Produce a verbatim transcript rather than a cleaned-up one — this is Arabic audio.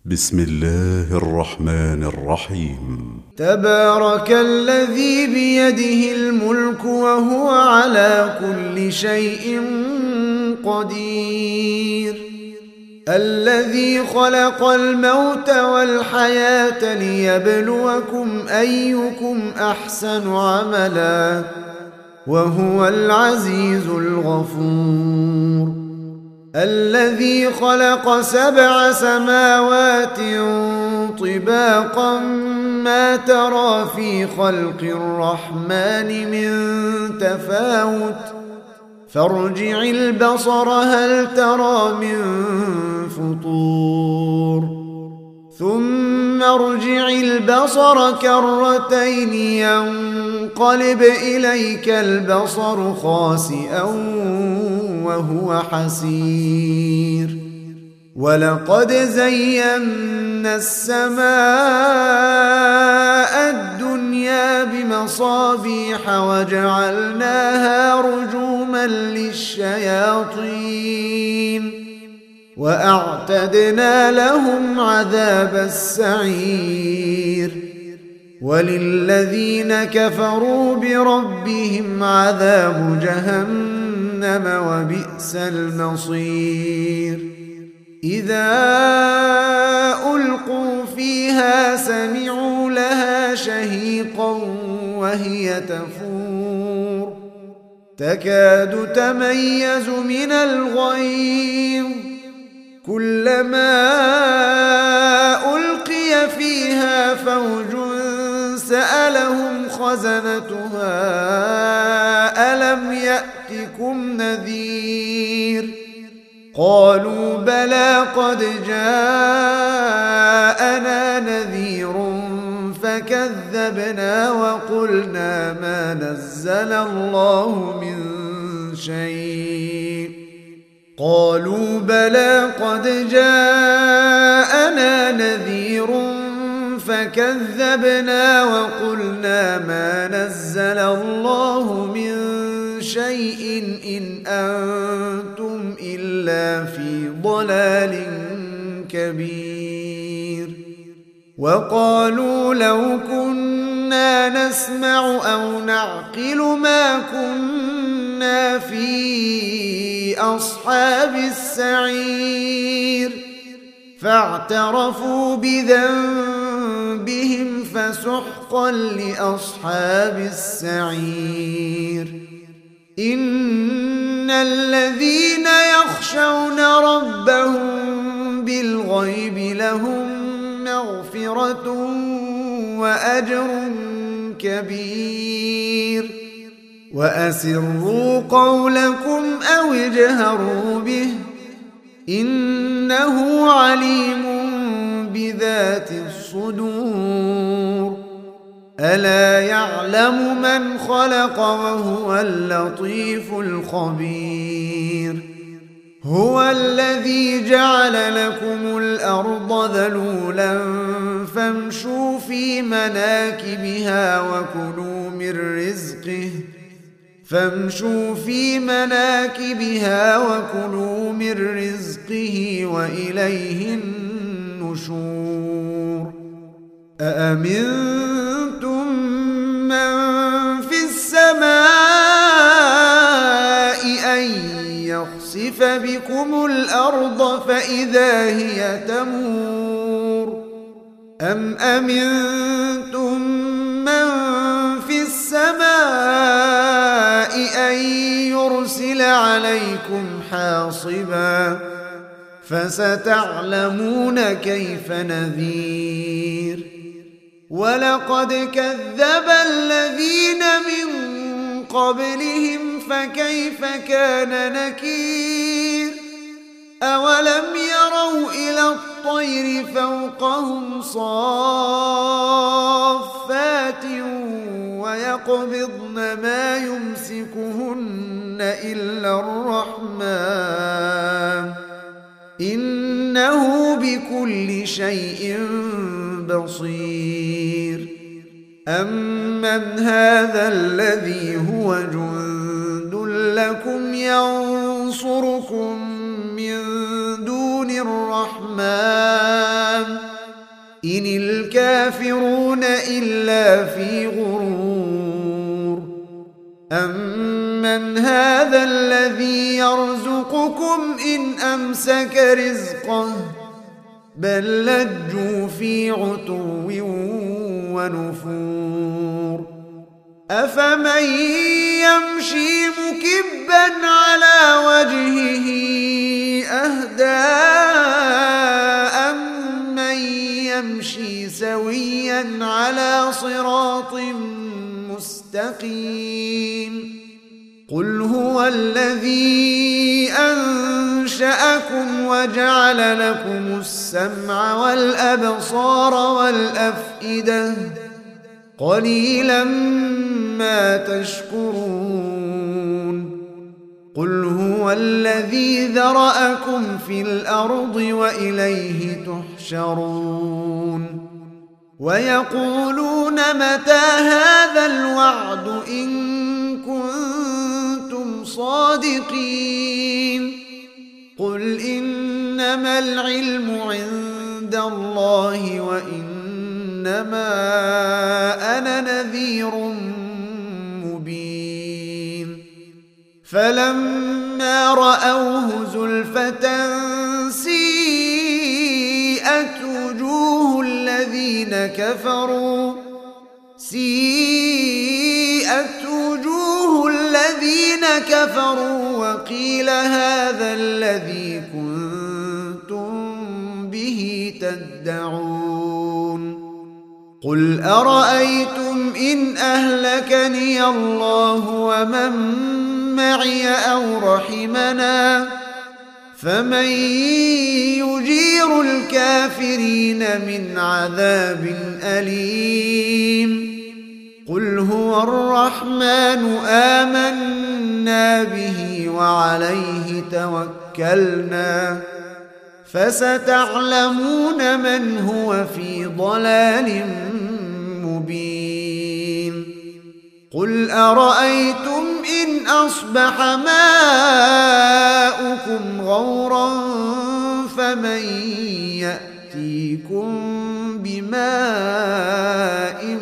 بسم الله الرحمن الرحيم. تبارك الذي بيده الملك وهو على كل شيء قدير، الذي خلق الموت والحياة ليبلوكم أيكم أحسن عملا وهو العزيز الغفور، الذي خلق سبع سماوات طباقا ما ترى في خلق الرحمن من تفاوت فارجع البصر هل ترى من فطور ثم ارجع البصر كرتين ينقلب إليك البصر خاسئا وهو حسير، ولقد زينا السماء الدنيا بمصابيح وجعلناها رجوما للشياطين وأعتدنا لهم عذاب السعير، وللذين كفروا بربهم عذاب جهنم وبئس المصير. إذا ألقوا فيها سمعوا لها شهيقا وهي تفور تكاد تميز من الغيظ، كلما ألقي فيها فوج سألهم خزنتها ألم يأتكم نذير، قالوا بلى قد جاءنا نذير فكذبنا وقلنا ما نزل الله من شيء، قالوا بلى قد جاءنا نذير فكذبنا وقلنا ما نزل الله من شيء إن أنتم إلا في ضلال كبير، وقالوا لو كنا نسمع أو نعقل ما كنا في أصحاب السعير، فاعترفوا بذنبهم فسحقا لأصحاب السعير. إن الذين يخشون ربهم بالغيب لهم مغفرة وأجر كبير، وأسروا قولكم أو اجهروا به إنه عليم بذات الصدور، ألا يعلم من خلق وهو اللطيف الخبير، هو الذي جعل لكم الأرض ذلولا فامشوا في مناكبها وكلوا من رزقه فامشوا في مناكبها وكلوا من رزقه وإليه النشور. أأمنتم من في السماء أن يخسف بكم الأرض فإذا هي تمور، أم أمنتم من في السماء أن يرسل عليكم حاصبا فستعلمون كيف نذير. ولقد كذب الذين من قبلهم فكيف كان نكير، أولم يروا إلى الطير فوقهم صافات ويقبضن ما يمسكهن إلا الرحمن إنه بكل شيء بصير. أمن هذا الذي هو جند لكم ينصركم من دون الرحمن إن الكافرون إلا في غرور أمن هذا الذي يرزقكم إن أمسك رزقه بل لجوا في عتو ونفور أفمن يمشي مكبا على وجهه أهدى أمن يمشي سويا على صراط مستقيم قل هو الذي أنشأكم وجعل لكم السمع والأبصار والأفئدة قليلا ما تشكرون قل هو الذي ذرأكم في الأرض وإليه تحشرون ويقولون متى هذا الوعد إن كنتم صادقين قل إنما العلم عند الله وإنما أنا نذير مبين فلما رأوه زلفة سيئت وجوه الذين كفروا سيئت وجوه الذين كفروا وقيل هذا الذي كنتم به تدعون قل أرأيتم إن أهلكني الله ومن معي أو رحمنا فمن يجير الكافرين من عذاب أليم قل هو الرحمن آمنا به وعليه توكلنا فستعلمون من هو في ضلال مبين قل أرأيتم إن أصبح ماؤكم غورا فمن يأتيكم بماء